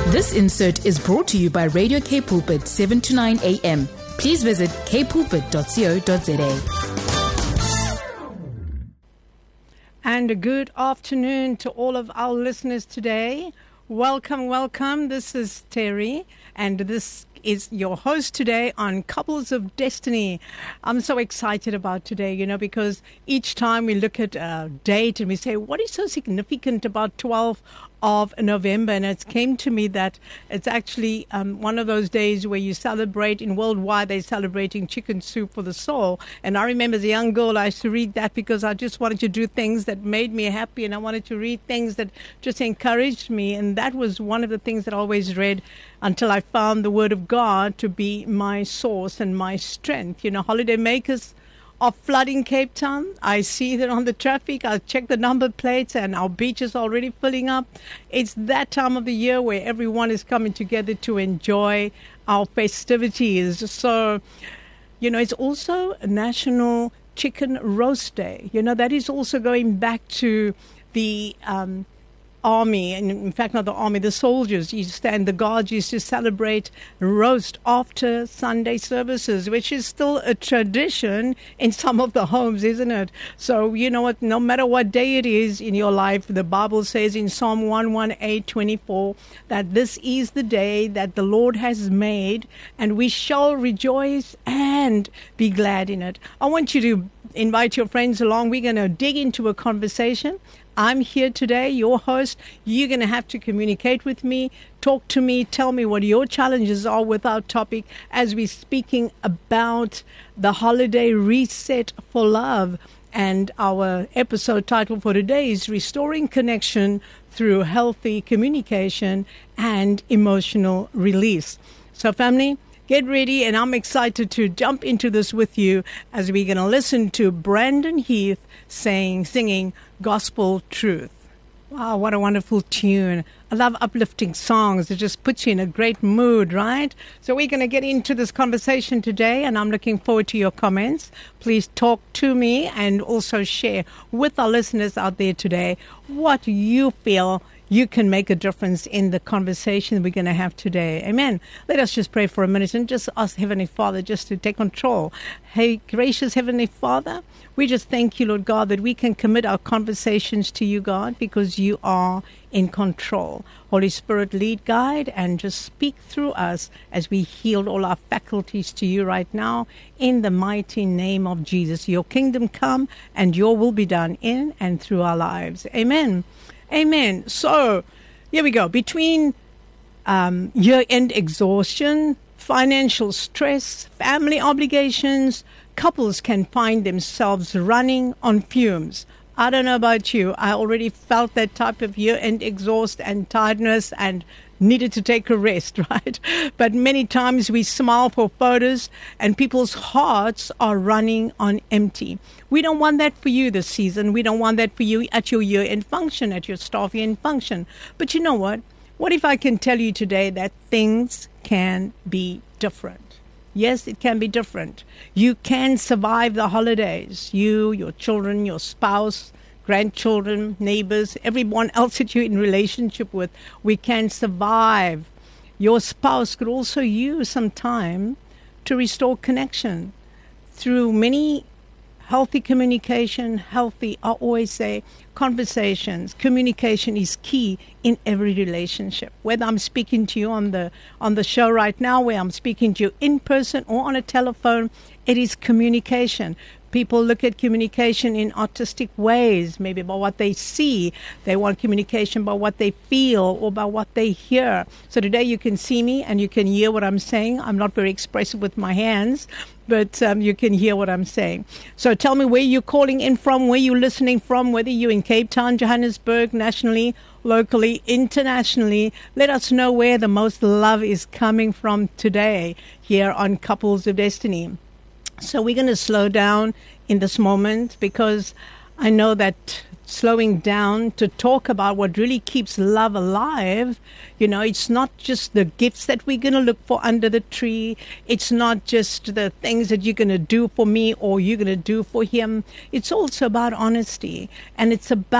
This insert is brought to you by Radio K Pulpit 7 to 9 a.m. Please visit kpulpit.co.za. And a good afternoon to all of our listeners today. Welcome. This is Terry, and this is your host today on Couples of Destiny. I'm so excited about today, because each time we look at a date and we say, what is so significant about 12th of November? And it came to me that it's actually one of those days where you celebrate. In worldwide, they're celebrating chicken soup for the soul. And I remember as a young girl, I used to read that because I just wanted to do things that made me happy, and I wanted to read things that just encouraged me. And that was one of the things that I always read until I found the Word of God to be my source and my strength. Holiday makers are flooding Cape Town. I see that on the traffic. I check the number plates and our beach is already filling up. It's that time of the year where everyone is coming together to enjoy our festivities. So, it's also National Chicken Roast Day. That is also going back to the army, and in fact not the army, the soldiers the guards used to celebrate roast after Sunday services, which is still a tradition in some of the homes, isn't it? So you know what, no matter what day it is in your life, the Bible says in Psalm 118:24 that this is the day that the Lord has made, and we shall rejoice and be glad in it. I want you to invite your friends along. We're going to dig into a conversation. I'm here today, your host. You're going to have to communicate with me, talk to me, tell me what your challenges are with our topic as we're speaking about the holiday reset for love. And our episode title for today is Restoring Connection Through Healthy Communication and Emotional Release. So family, get ready, and I'm excited to jump into this with you as we're going to listen to Brandon Heath singing Gospel Truth. Wow, what a wonderful tune. I love uplifting songs. It just puts you in a great mood, right? So we're going to get into this conversation today, and I'm looking forward to your comments. Please talk to me and also share with our listeners out there today what you feel you can make a difference in the conversation we're going to have today. Amen. Let us just pray for a minute and just ask Heavenly Father just to take control. Hey, gracious Heavenly Father, we just thank you, Lord God, that we can commit our conversations to you, God, because you are in control. Holy Spirit, lead, guide, and just speak through us as we yield all our faculties to you right now in the mighty name of Jesus. Your kingdom come and your will be done in and through our lives. Amen. Amen. So, here we go. Between year-end exhaustion, financial stress, family obligations, couples can find themselves running on fumes. I don't know about you. I already felt that type of year-end exhaust and tiredness and needed to take a rest, right? But many times we smile for photos and people's hearts are running on empty. We don't want that for you this season. We don't want that for you at your year-end function, at your staff year-end function. But you know what? What if I can tell you today that things can be different? Yes, it can be different. You can survive the holidays. You, your children, your spouse, grandchildren, neighbors, everyone else that you're in relationship with, we can survive. Your spouse could also use some time to restore connection through many healthy communication, I always say, conversations. Communication is key in every relationship. Whether I'm speaking to you on the show right now, where I'm speaking to you in person or on a telephone, it is communication. People look at communication in artistic ways, maybe about what they see. They want communication about what they feel or about what they hear. So today you can see me and you can hear what I'm saying. I'm not very expressive with my hands, but you can hear what I'm saying. So tell me where you're calling in from, where you're listening from, whether you're in Cape Town, Johannesburg, nationally, locally, internationally. Let us know where the most love is coming from today here on Couples of Destiny. So we're going to slow down in this moment because I know that slowing down to talk about what really keeps love alive. You know, it's not just the gifts that we're going to look for under the tree. It's not just the things that you're going to do for me or you're going to do for him. It's also about honesty, and it's about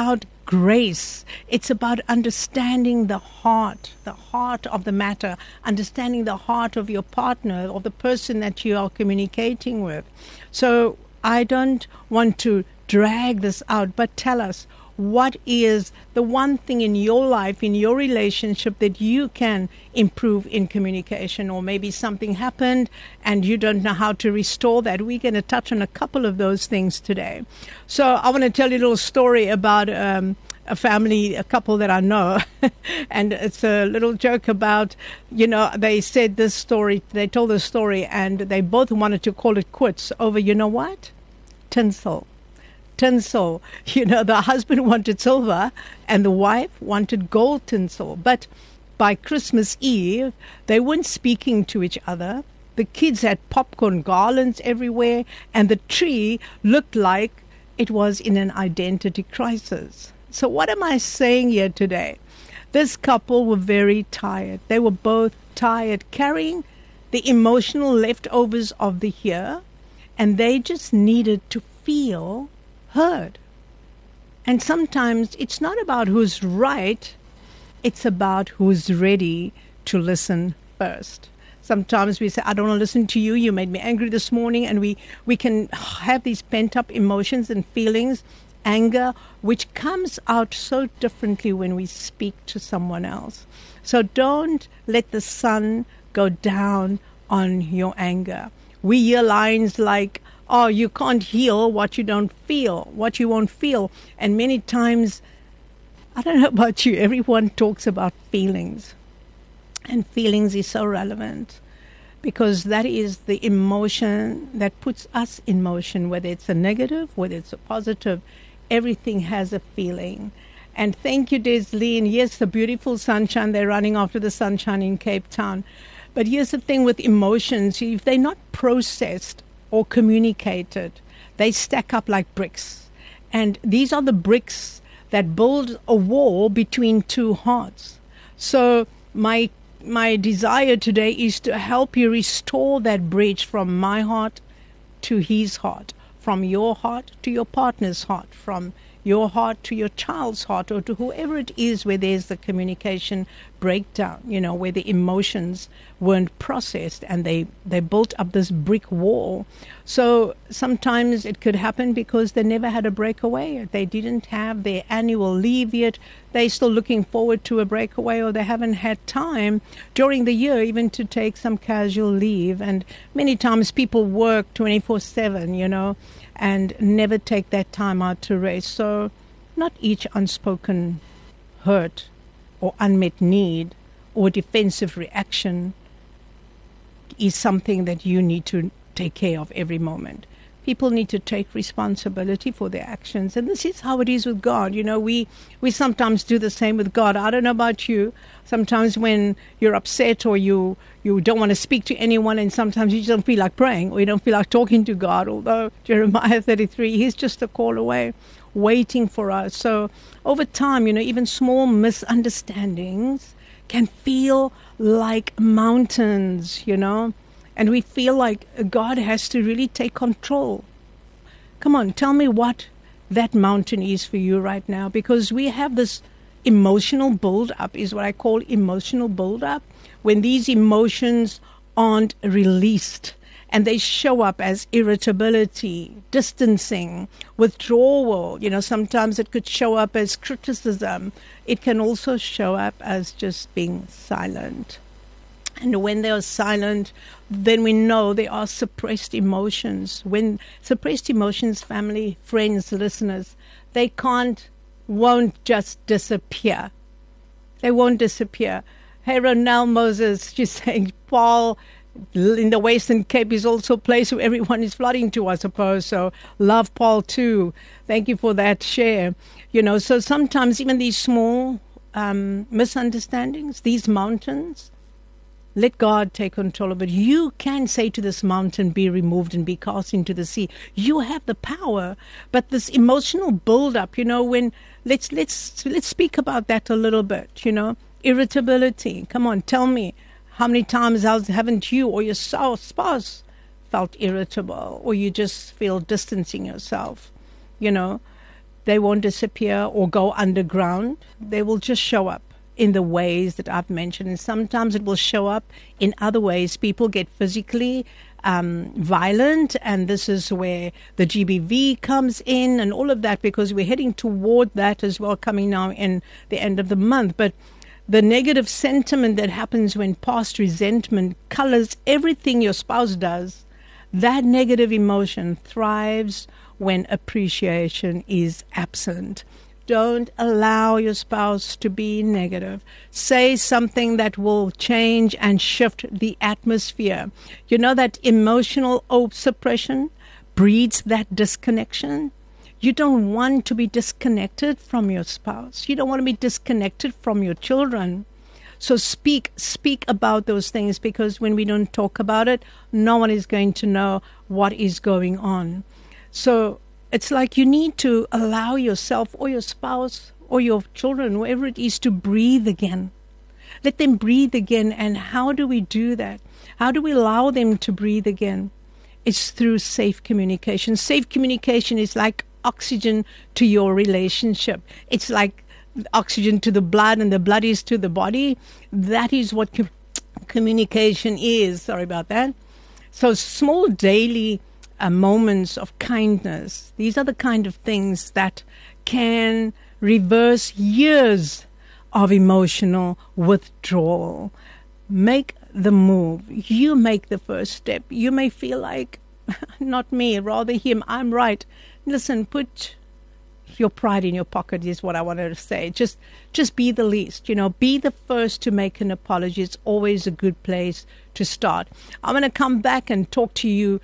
grace. It's about understanding the heart of the matter, understanding the heart of your partner or the person that you are communicating with. So I don't want to drag this out, but tell us, what is the one thing in your life, in your relationship, that you can improve in communication? Or maybe something happened and you don't know how to restore that. We're going to touch on a couple of those things today. So I want to tell you a little story about a couple that I know. And it's a little joke about, they said this story, they told this story, and they both wanted to call it quits over, you know what? Tinsel. The husband wanted silver and the wife wanted gold tinsel. But by Christmas Eve, they weren't speaking to each other. The kids had popcorn garlands everywhere, and the tree looked like it was in an identity crisis. So what am I saying here today? This couple were very tired. They were both tired, carrying the emotional leftovers of the year, and they just needed to feel heard. And sometimes it's not about who's right, it's about who's ready to listen first. Sometimes we say, I don't want to listen to you, you made me angry this morning, and we can have these pent-up emotions and feelings, anger, which comes out so differently when we speak to someone else. So don't let the sun go down on your anger. We hear lines like, oh, you can't heal what you don't feel, what you won't feel. And many times, I don't know about you, everyone talks about feelings. And feelings is so relevant because that is the emotion that puts us in motion, whether it's a negative, whether it's a positive. Everything has a feeling. And thank you, Desleen. Yes, the beautiful sunshine, they're running after the sunshine in Cape Town. But here's the thing with emotions, if they're not processed or communicated, they stack up like bricks. And these are the bricks that build a wall between two hearts. So my desire today is to help you restore that bridge from my heart to his heart, from your heart to your partner's heart, from your heart to your child's heart, or to whoever it is where there's the communication breakdown, where the emotions weren't processed and they built up this brick wall. So sometimes it could happen because they never had a breakaway. They didn't have their annual leave yet. They're still looking forward to a breakaway, or they haven't had time during the year even to take some casual leave. And many times people work 24/7, and never take that time out to rest. So not each unspoken hurt or unmet need or defensive reaction is something that you need to take care of every moment. People need to take responsibility for their actions. And this is how it is with God. We sometimes do the same with God. I don't know about you. Sometimes when you're upset or you don't want to speak to anyone, and sometimes you just don't feel like praying or you don't feel like talking to God, although Jeremiah 33, he's just a call away waiting for us. So over time, even small misunderstandings can feel like mountains, and we feel like God has to really take control. Come on, tell me what that mountain is for you right now, because we have this emotional build-up, is what I call emotional build-up, when these emotions aren't released and they show up as irritability, distancing, withdrawal. Sometimes it could show up as criticism. It can also show up as just being silent. And when they are silent, then we know they are suppressed emotions. When suppressed emotions, family, friends, listeners, they won't just disappear. They won't disappear. Hey, Ronelle Moses, she's saying Paul in the Western Cape is also a place where everyone is flooding to, I suppose. So love Paul too. Thank you for that share. So sometimes even these small misunderstandings, these mountains, let God take control of it. You can say to this mountain, be removed and be cast into the sea. You have the power. But this emotional build-up, when let's speak about that a little bit, Irritability. Come on, tell me, how many times haven't you or your spouse felt irritable, or you just feel distancing yourself? they won't disappear or go underground. They will just show up in the ways that I've mentioned. And sometimes it will show up in other ways. People get physically violent, and this is where the GBV comes in and all of that, because we're heading toward that as well, coming now in the end of the month. But the negative sentiment that happens when past resentment colors everything your spouse does, that negative emotion thrives when appreciation is absent. Don't allow your spouse to be negative. Say something that will change and shift the atmosphere. You know that emotional suppression breeds that disconnection. You don't want to be disconnected from your spouse. You don't want to be disconnected from your children. So speak about those things, because when we don't talk about it, no one is going to know what is going on. So it's like you need to allow yourself or your spouse or your children, whoever it is, to breathe again. Let them breathe again. And how do we do that? How do we allow them to breathe again? It's through safe communication. Safe communication is like oxygen to your relationship. It's like oxygen to the blood, and the blood is to the body. That is what communication is. Sorry about that. So small daily moments of kindness. These are the kind of things that can reverse years of emotional withdrawal. Make the move. You make the first step. You may feel like, not me, rather him, I'm right. Listen, put your pride in your pocket is what I wanted to say. Just be the least, be the first to make an apology. It's always a good place to start. I'm going to come back and talk to you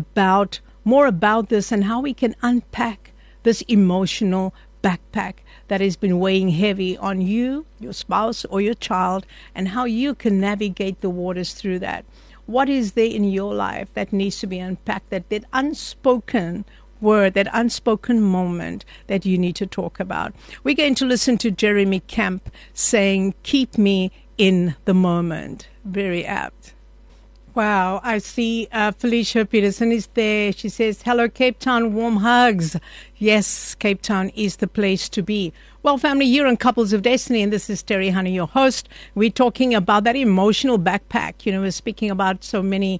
more about this and how we can unpack this emotional backpack that has been weighing heavy on you, your spouse, or your child, and how you can navigate the waters through that. What is there in your life that needs to be unpacked, that unspoken word, that unspoken moment that you need to talk about? We're going to listen to Jeremy Camp saying, "Keep me in the moment." Very apt. Wow, I see Felicia Peterson is there. She says, "Hello, Cape Town, warm hugs." Yes, Cape Town is the place to be. Well, family, you're on Couples of Destiny, and this is Terry Honey, your host. We're talking about that emotional backpack. We're speaking about so many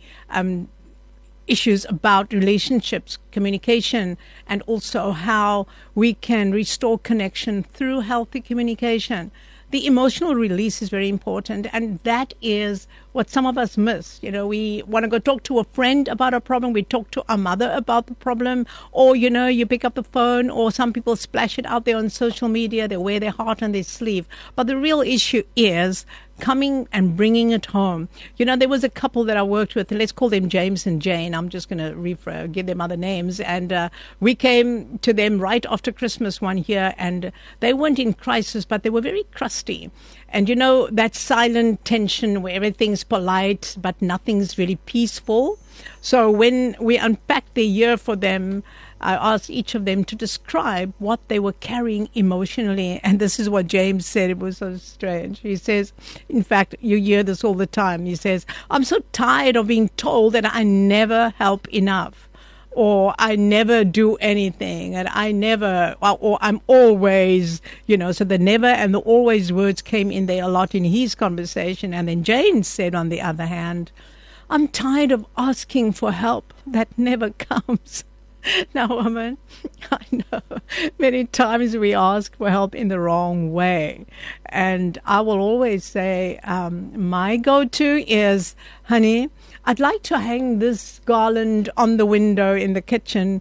issues about relationships, communication, and also how we can restore connection through healthy communication. The emotional release is very important, and that is what some of us miss. We want to go talk to a friend about a problem. We talk to our mother about the problem, or, you pick up the phone, or some people splash it out there on social media. They wear their heart on their sleeve. But the real issue is coming and bringing it home. There was a couple that I worked with, let's call them James and Jane. I'm just going to give them other names. And we came to them right after Christmas one year, and they weren't in crisis, but they were very crusty. And that silent tension where everything's polite, but nothing's really peaceful. So when we unpacked the year for them, I asked each of them to describe what they were carrying emotionally. And this is what James said. It was so strange. He says, in fact, you hear this all the time. He says, "I'm so tired of being told that I never help enough, or I never do anything, and I never, or I'm always, so the never and the always words came in there a lot in his conversation. And then Jane said, on the other hand, "I'm tired of asking for help that never comes." Now, woman, I know many times we ask for help in the wrong way. And I will always say, my go-to is, "Honey, I'd like to hang this garland on the window in the kitchen.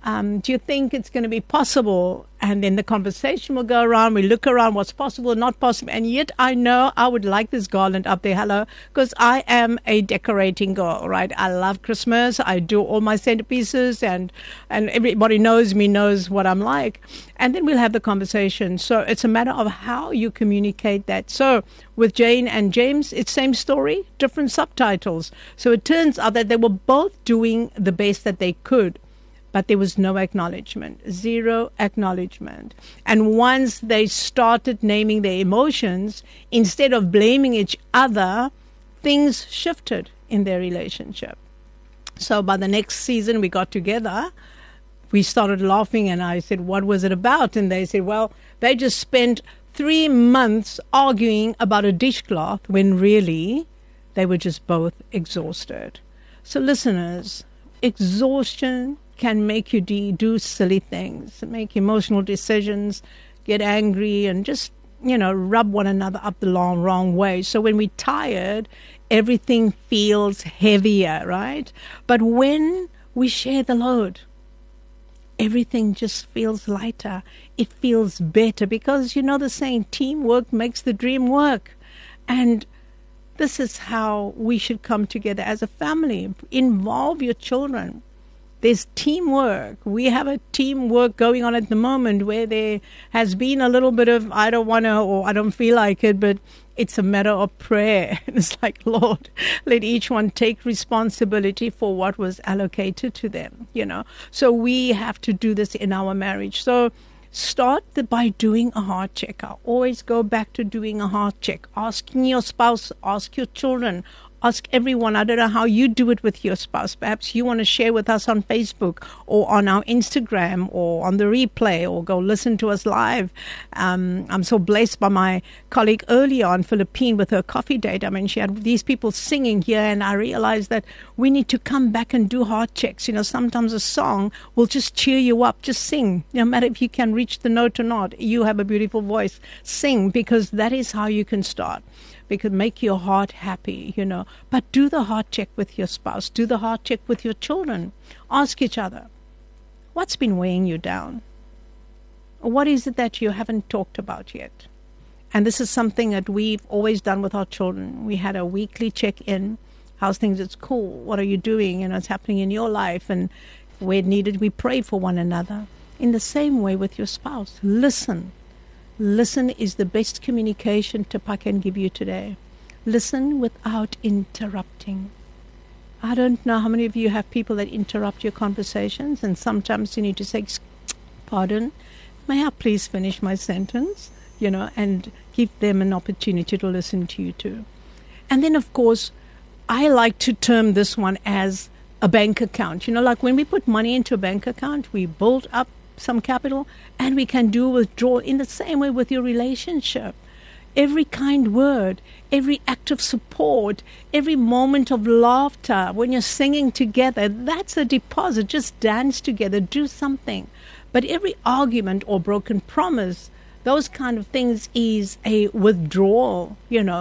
Do you think it's going to be possible?" And then the conversation will go around. We look around what's possible, not possible. And yet I know I would like this garland up there. Hello. Because I am a decorating girl, right? I love Christmas. I do all my centerpieces, and everybody knows me, knows what I'm like. And then we'll have the conversation. So it's a matter of how you communicate that. So with Jane and James, it's same story, different subtitles. So it turns out that they were both doing the best that they could. But there was no acknowledgement, zero acknowledgement. And once they started naming their emotions, instead of blaming each other, things shifted in their relationship. So by the next season we got together, we started laughing, and I said, what was it about? And they said, well, they just spent 3 months arguing about a dishcloth when really they were just both exhausted. So listeners, exhaustion can make you do silly things, make emotional decisions, get angry, and just, rub one another up the wrong way. So when we're tired, everything feels heavier, right? But when we share the load, everything just feels lighter. It feels better because, the saying, teamwork makes the dream work. And this is how we should come together as a family. Involve your children. There's teamwork. We have a teamwork going on at the moment where there has been a little bit of, I don't want to, or I don't feel like it, but it's a matter of prayer. It's like, Lord, let each one take responsibility for what was allocated to them, So we have to do this in our marriage. So start by doing a heart check. I always go back to doing a heart check. Asking your spouse, ask your children, ask everyone. I don't know how you do it with your spouse. Perhaps you want to share with us on Facebook or on our Instagram or on the replay, or go listen to us live. I'm so blessed by my colleague earlier on, Philippine, with her coffee date. I mean, she had these people singing here, and I realized that we need to come back and do heart checks. Sometimes a song will just cheer you up. Just sing. No matter if you can reach the note or not, you have a beautiful voice. Sing, because that is how you can start. Because make your heart happy, But do the heart check with your spouse. Do the heart check with your children. Ask each other, what's been weighing you down? What is it that you haven't talked about yet? And this is something that we've always done with our children. We had a weekly check-in. How's things at school? What are you doing? What's happening in your life? And where needed, we pray for one another. In the same way with your spouse, listen. Listen is the best communication tip I can give you today. Listen without interrupting. I don't know how many of you have people that interrupt your conversations, and sometimes you need to say, pardon, may I please finish my sentence? And give them an opportunity to listen to you too. And then, of course, I like to term this one as a bank account. Like when we put money into a bank account, we build up some capital, and we can do withdrawal in the same way with your relationship. Every kind word, every act of support, every moment of laughter, when you're singing together, that's a deposit. Just dance together, do something. But every argument or broken promise, those kind of things is a withdrawal,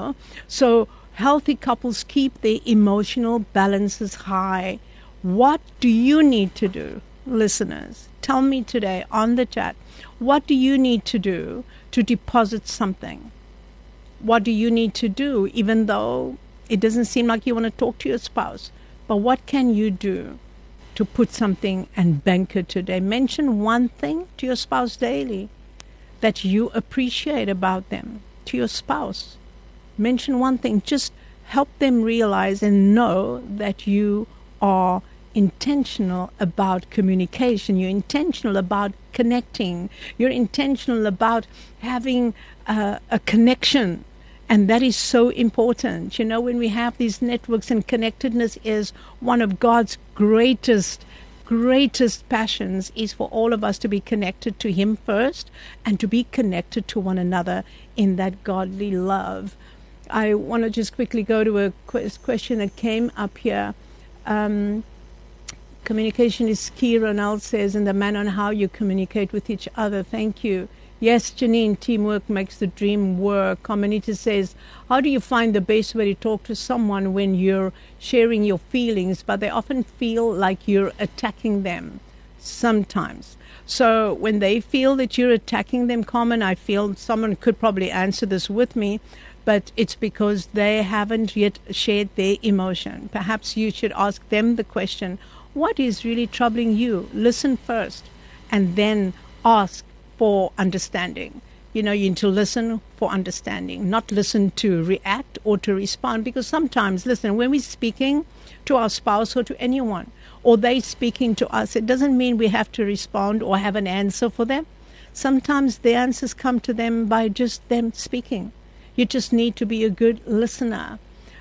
So healthy couples keep their emotional balances high. What do you need to do, listeners? Tell me today on the chat, what do you need to do to deposit something? What do you need to do, even though it doesn't seem like you want to talk to your spouse? But what can you do to put something and bank it today? Mention one thing to your spouse daily that you appreciate about them, to your spouse. Mention one thing. Just help them realize and know that you are intentional about communication. You're intentional about connecting. You're intentional about having a connection. And that is so important. When we have these networks, and connectedness is one of God's greatest passions, is for all of us to be connected to Him first and to be connected to one another in that godly love. I want to just quickly go to a question that came up here. Communication is key, Ronald says, and the manner on how you communicate with each other. Thank you. Yes, Janine, teamwork makes the dream work. Community says, how do you find the best way to talk to someone when you're sharing your feelings, but they often feel like you're attacking them sometimes? So when they feel that you're attacking them, Carmen, I feel someone could probably answer this with me, but it's because they haven't yet shared their emotion. Perhaps you should ask them the question, what is really troubling you? Listen first, and then ask for understanding. You need to listen for understanding, not listen to react or to respond. Because sometimes, listen, when we're speaking to our spouse or to anyone, or they speaking to us, it doesn't mean we have to respond or have an answer for them. Sometimes the answers come to them by just them speaking. You just need to be a good listener.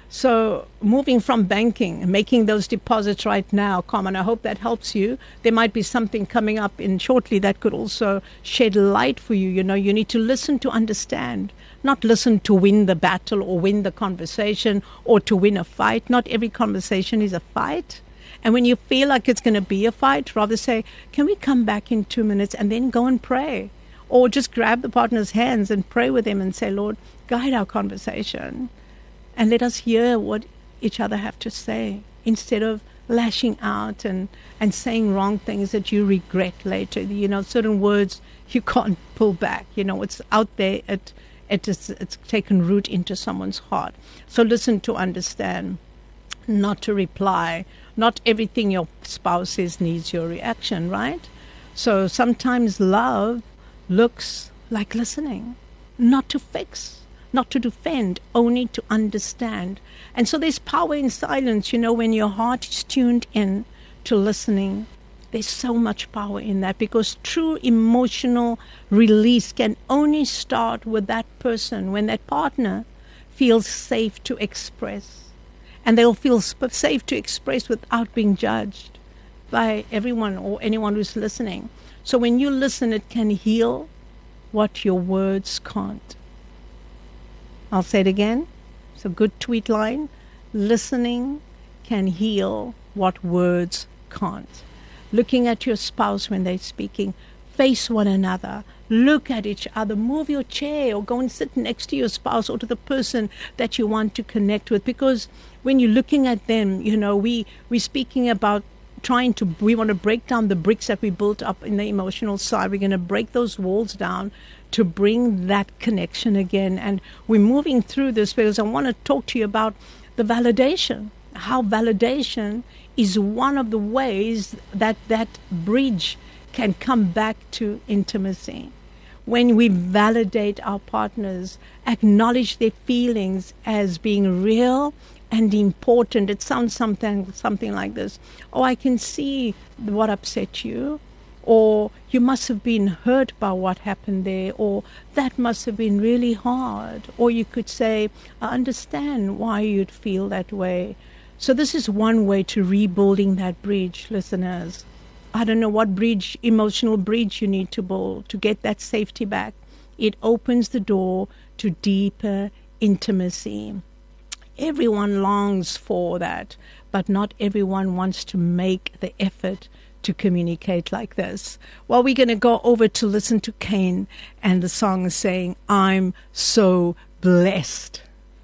So moving from banking, making those deposits right now, Carmen, I hope that helps you. There might be something coming up in shortly that could also shed light for you. You know, you need to listen to understand, not listen to win the battle or win the conversation or to win a fight. Not every conversation is a fight. And when you feel like it's going to be a fight, rather say, can we come back in 2 minutes and then go and pray? Or just grab the partner's hands and pray with them and say, Lord, guide our conversation. And let us hear what each other have to say instead of lashing out and saying wrong things that you regret later. You know, certain words you can't pull back. You know, it's out there. It's taken root into someone's heart. So listen to understand, not to reply. Not everything your spouse says needs your reaction, right? So sometimes love looks like listening, not to fix, not to defend, only to understand. And so there's power in silence, you know, when your heart is tuned in to listening. There's so much power in that, because true emotional release can only start with that person when that partner feels safe to express. And they'll feel safe to express without being judged by everyone or anyone who's listening. So when you listen, it can heal what your words can't. I'll say it again. It's a good tweet line. Listening can heal what words can't. Looking at your spouse when they're speaking, face one another, look at each other, move your chair or go and sit next to your spouse or to the person that you want to connect with. Because when you're looking at them, you know, we're speaking about we want to break down the bricks that we built up in the emotional side. We're going to break those walls down to bring that connection again. And we're moving through this because I want to talk to you about the validation, how validation is one of the ways that bridge can come back to intimacy. When we validate our partners, acknowledge their feelings as being real and important. It sounds something like this. Oh, I can see what upset you. Or you must have been hurt by what happened there. Or that must have been really hard. Or you could say, I understand why you'd feel that way. So this is one way to rebuilding that bridge, listeners. I don't know what emotional bridge you need to build to get that safety back. It opens the door to deeper intimacy. Everyone longs for that, but not everyone wants to make the effort to communicate like this. Well, we're going to go over to listen to Cain and the song saying, I'm so blessed.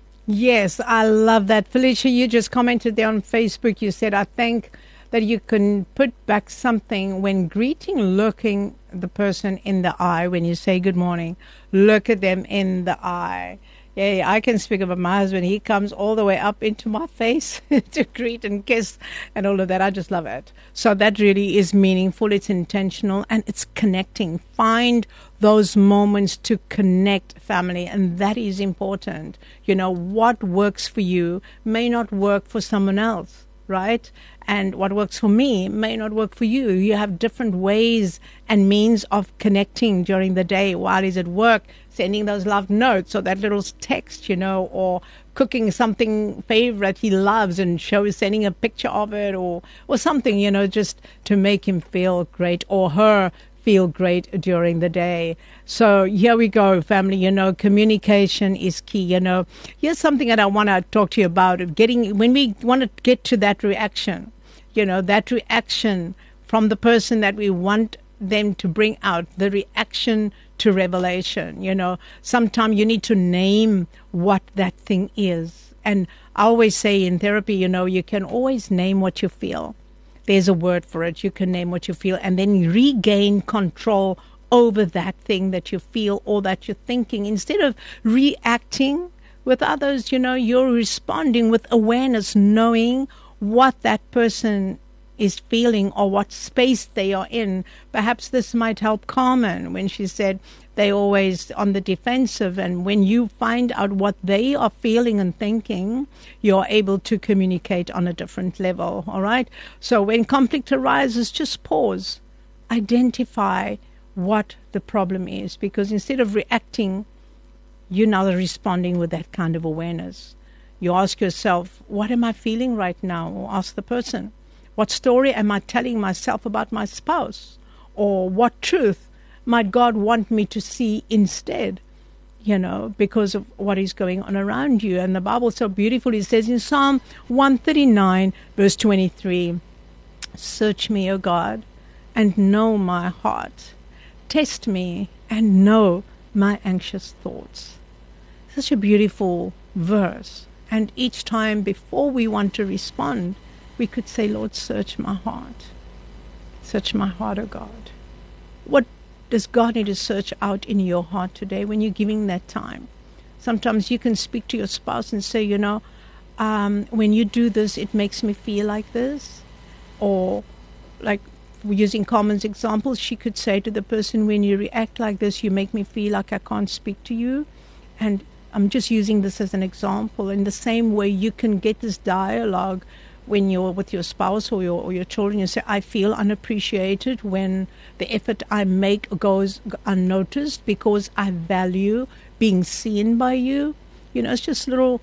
Yes, I love that. Felicia, you just commented there on Facebook. You said, I think that you can put back something when looking the person in the eye. When you say good morning, look at them in the eye. Yeah, I can speak about my husband. He comes all the way up into my face to greet and kiss and all of that. I just love it. So that really is meaningful. It's intentional and it's connecting. Find those moments to connect, family, and that is important. You know, what works for you may not work for someone else, right? And what works for me may not work for you. You have different ways and means of connecting during the day while he's at work, sending those love notes or that little text, you know, or cooking something favorite he loves and sending a picture of it or something, you know, just to make him feel great or her feel great during the day. So here we go, family. You know, communication is key. You know, here's something that I want to talk to you about. When we want to get to that reaction, you know, that reaction from the person that we want them to bring out, the reaction to revelation. You know, sometimes you need to name what that thing is. And I always say in therapy, you know, you can always name what you feel. There's a word for it. You can name what you feel and then regain control over that thing that you feel or that you're thinking. Instead of reacting with others, you know, you're responding with awareness, knowing what that person is feeling or what space they are in. Perhaps this might help Carmen when she said they always on the defensive, and when you find out what they are feeling and thinking, you're able to communicate on a different level. All right. So when conflict arises, just pause, identify what the problem is, because instead of reacting, you're now responding with that kind of awareness. You ask yourself, what am I feeling right now? Or ask the person, what story am I telling myself about my spouse? Or what truth might God want me to see instead? Because of what is going on around you. And the Bible so beautifully says in Psalm 139, verse 23, search me, O God, and know my heart. Test me and know my anxious thoughts. Such a beautiful verse. And each time before we want to respond, we could say, Lord, search my heart. Search my heart, O God. What does God need to search out in your heart today when you're giving that time? Sometimes you can speak to your spouse and say, when you do this, it makes me feel like this. Or like using Carmen's example, she could say to the person, when you react like this, you make me feel like I can't speak to you. And I'm just using this as an example. In the same way, you can get this dialogue when you're with your spouse or your children. You say, I feel unappreciated when the effort I make goes unnoticed because I value being seen by you. It's just little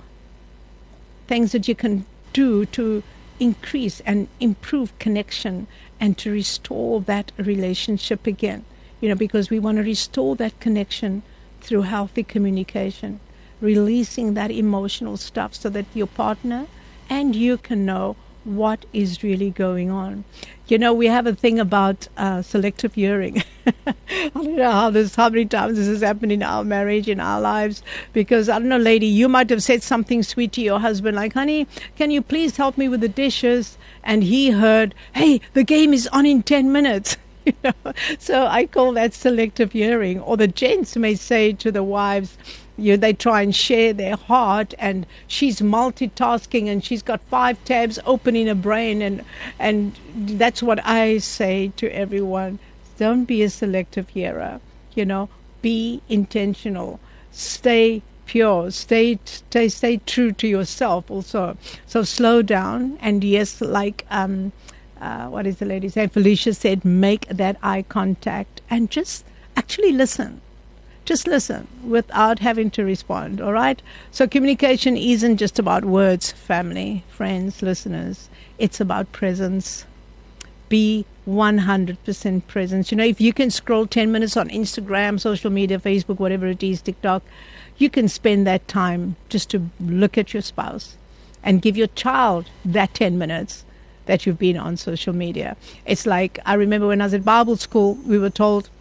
things that you can do to increase and improve connection and to restore that relationship again. Because we want to restore that connection through healthy communication, releasing that emotional stuff so that your partner and you can know what is really going on. We have a thing about selective hearing. I don't know how many times this has happened in our marriage, in our lives, because, I don't know, lady, you might have said something sweet to your husband, like, honey, can you please help me with the dishes? And he heard, hey, the game is on in 10 minutes. So I call that selective hearing. Or the gents may say to the wives, they try and share their heart, and she's multitasking and she's got 5 tabs open in her brain, and that's what I say to everyone. Don't be a selective hearer. Be intentional. Stay pure. Stay true to yourself also. So slow down, and yes, like what is the lady say? Felicia said, make that eye contact and just actually listen. Just listen without having to respond, all right? So communication isn't just about words, family, friends, listeners. It's about presence. Be 100% present. If you can scroll 10 minutes on Instagram, social media, Facebook, whatever it is, TikTok, you can spend that time just to look at your spouse and give your child that 10 minutes that you've been on social media. It's like, I remember when I was at Bible school, we were told,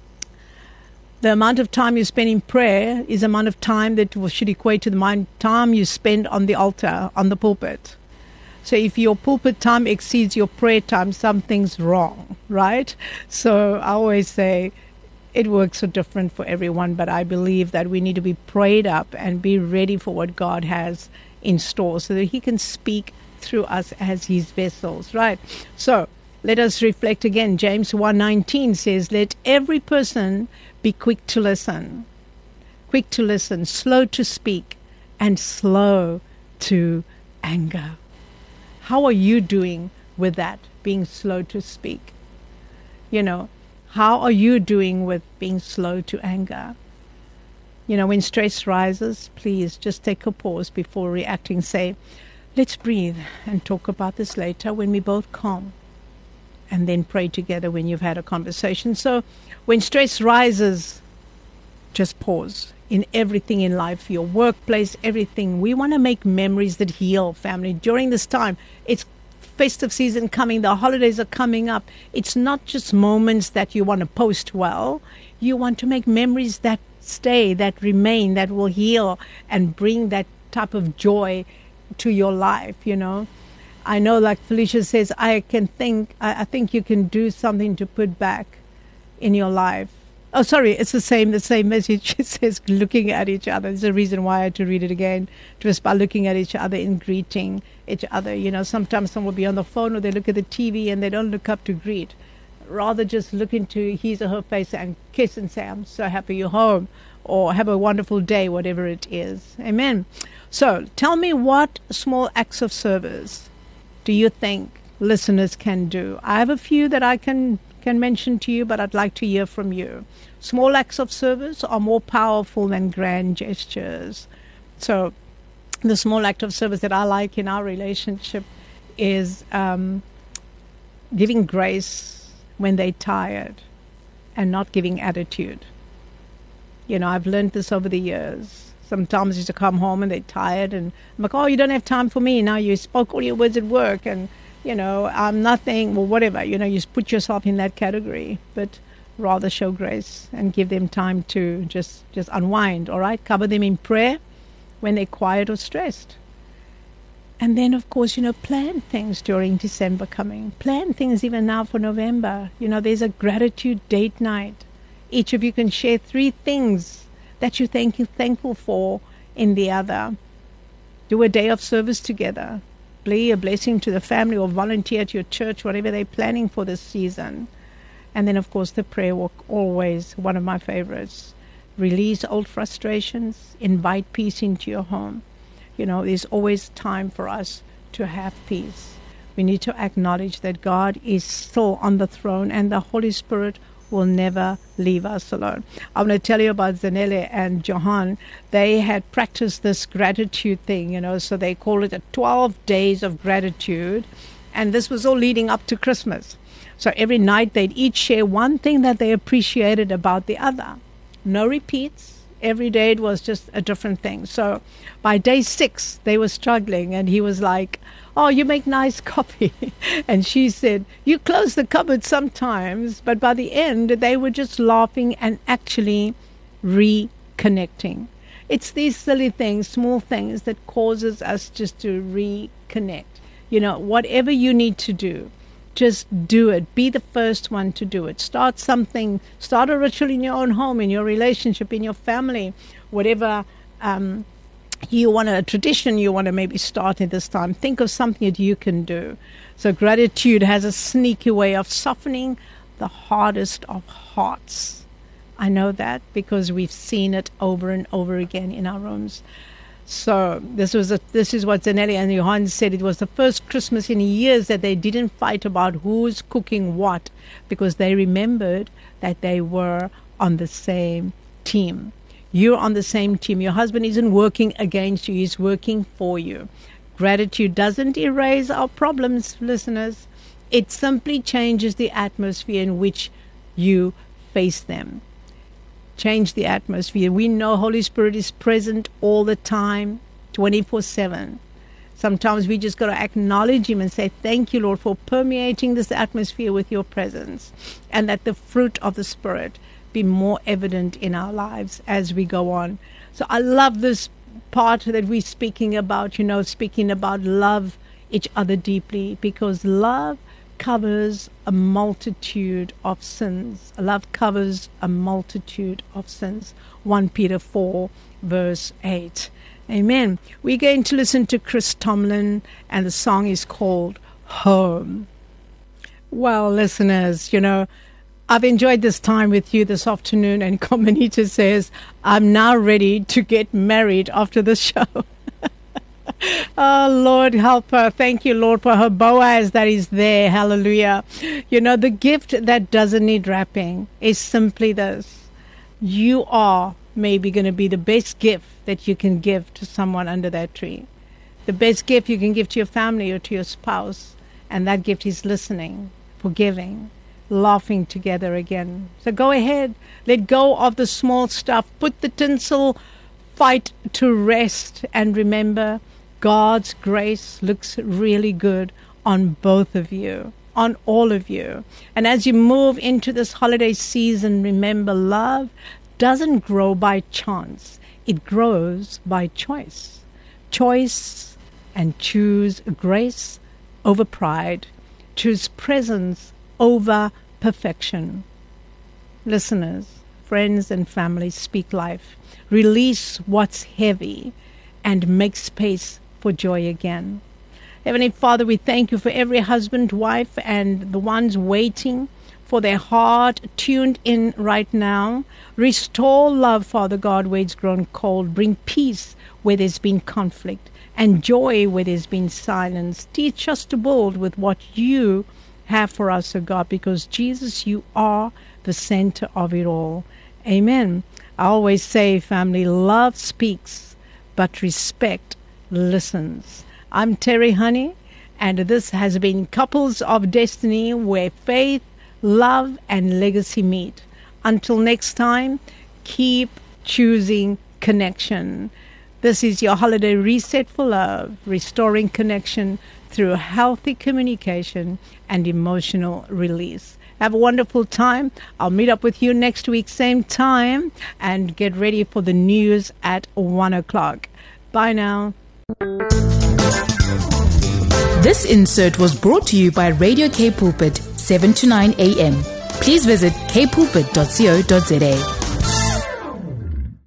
the amount of time you spend in prayer is the amount of time that should equate to the amount of time you spend on the altar, on the pulpit. So if your pulpit time exceeds your prayer time, something's wrong, right? So I always say it works so different for everyone, but I believe that we need to be prayed up and be ready for what God has in store so that He can speak through us as His vessels, right? So let us reflect again. James 1:19 says, let every person be quick to listen, slow to speak, and slow to anger. How are you doing with that, being slow to speak? How are you doing with being slow to anger? When stress rises, please just take a pause before reacting. Say, let's breathe and talk about this later when we both calm. And then pray together when you've had a conversation. So when stress rises, just pause in everything in life, your workplace, everything. We want to make memories that heal, family. During this time, it's festive season coming. The holidays are coming up. It's not just moments that you want to post well. You want to make memories that stay, that remain, that will heal and bring that type of joy to your life, I know, like Felicia says, I think you can do something to put back in your life. Oh, sorry, it's the same message. It says looking at each other. There's a reason why I had to read it again. Just by looking at each other and greeting each other. Sometimes someone will be on the phone or they look at the TV and they don't look up to greet. Rather just look into his or her face and kiss and say, I'm so happy you're home, or have a wonderful day, whatever it is. Amen. So tell me, what small acts of service do you think listeners can do? I have a few that I can mention to you, but I'd like to hear from you. Small acts of service are more powerful than grand gestures. So the small act of service that I like in our relationship is giving grace when they're tired and not giving attitude. I've learned this over the years. Sometimes you come home and they're tired, and I'm like, oh, you don't have time for me. Now you spoke all your words at work, and, I'm nothing, or whatever. You put yourself in that category, but rather show grace and give them time to just unwind, all right? Cover them in prayer when they're quiet or stressed. And then, of course, plan things during December coming. Plan things even now for November. There's a gratitude date night. Each of you can share 3 things that you're thankful for in the other. Do a day of service together. Be a blessing to the family or volunteer at your church, whatever they're planning for this season. And then, of course, the prayer walk, always one of my favorites. Release old frustrations. Invite peace into your home. There's always time for us to have peace. We need to acknowledge that God is still on the throne and the Holy Spirit will never leave us alone. I want to tell you about Zanele and Johan. They had practiced this gratitude thing, so they call it 12 days of gratitude. And this was all leading up to Christmas. So every night they'd each share one thing that they appreciated about the other. No repeats. Every day it was just a different thing. So by day 6, they were struggling, and he was like, oh, you make nice coffee. And she said, you close the cupboard sometimes. But by the end, they were just laughing and actually reconnecting. It's these silly things, small things, that causes us just to reconnect. Whatever you need to do, just do it. Be the first one to do it. Start something. Start a ritual in your own home, in your relationship, in your family, whatever you want, a tradition you want to maybe start at this time. Think of something that you can do. So gratitude has a sneaky way of softening the hardest of hearts. I know that because we've seen it over and over again in our rooms. So this is what Zanelli and Johan said. It was the first Christmas in years that they didn't fight about who's cooking what, because they remembered that they were on the same team. You're on the same team. Your husband isn't working against you. He's working for you. Gratitude doesn't erase our problems, listeners. It simply changes the atmosphere in which you face them. Change the atmosphere. We know Holy Spirit is present all the time, 24/7. Sometimes we just got to acknowledge Him and say, thank you, Lord, for permeating this atmosphere with your presence, and that the fruit of the Spirit be more evident in our lives as we go on. So I love this part that we're speaking about, speaking about love each other deeply, because love covers a multitude of sins. Love covers a multitude of sins. 1 Peter 4 verse 8. Amen. We're going to listen to Chris Tomlin, and the song is called Home. Well, listeners, I've enjoyed this time with you this afternoon, and Comenita says, I'm now ready to get married after the show. Oh, Lord, help her. Thank you, Lord, for her Boaz that is there. Hallelujah. The gift that doesn't need wrapping is simply this. You are maybe going to be the best gift that you can give to someone under that tree. The best gift you can give to your family or to your spouse. And that gift is listening, forgiving, laughing together again. So go ahead. Let go of the small stuff. Put the tinsel fight to rest. And remember, God's grace looks really good on both of you, on all of you. And as you move into this holiday season, remember, love doesn't grow by chance. It grows by choice. Choice, and choose grace over pride. Choose presence over perfection. Listeners, friends and family, speak life. Release what's heavy and make space for joy again. Heavenly Father, we thank you for every husband, wife, and the ones waiting for their heart tuned in right now. Restore love, Father God, where it's grown cold. Bring peace where there's been conflict, and joy where there's been silence. Teach us to build with what you have for us, O God, because Jesus, you are the center of it all. Amen. I always say, family, love speaks, but respect listens. I'm Terry Honey, and this has been Couples of Destiny, where faith, love, and legacy meet. Until next time, keep choosing connection. This is your holiday reset for love, restoring connection through healthy communication and emotional release. Have a wonderful time. I'll meet up with you next week, same time, and get ready for the news at 1 o'clock. Bye now. This insert was brought to you by Radio K Pulpit, 7 to 9 a.m. Please visit kpulpit.co.za.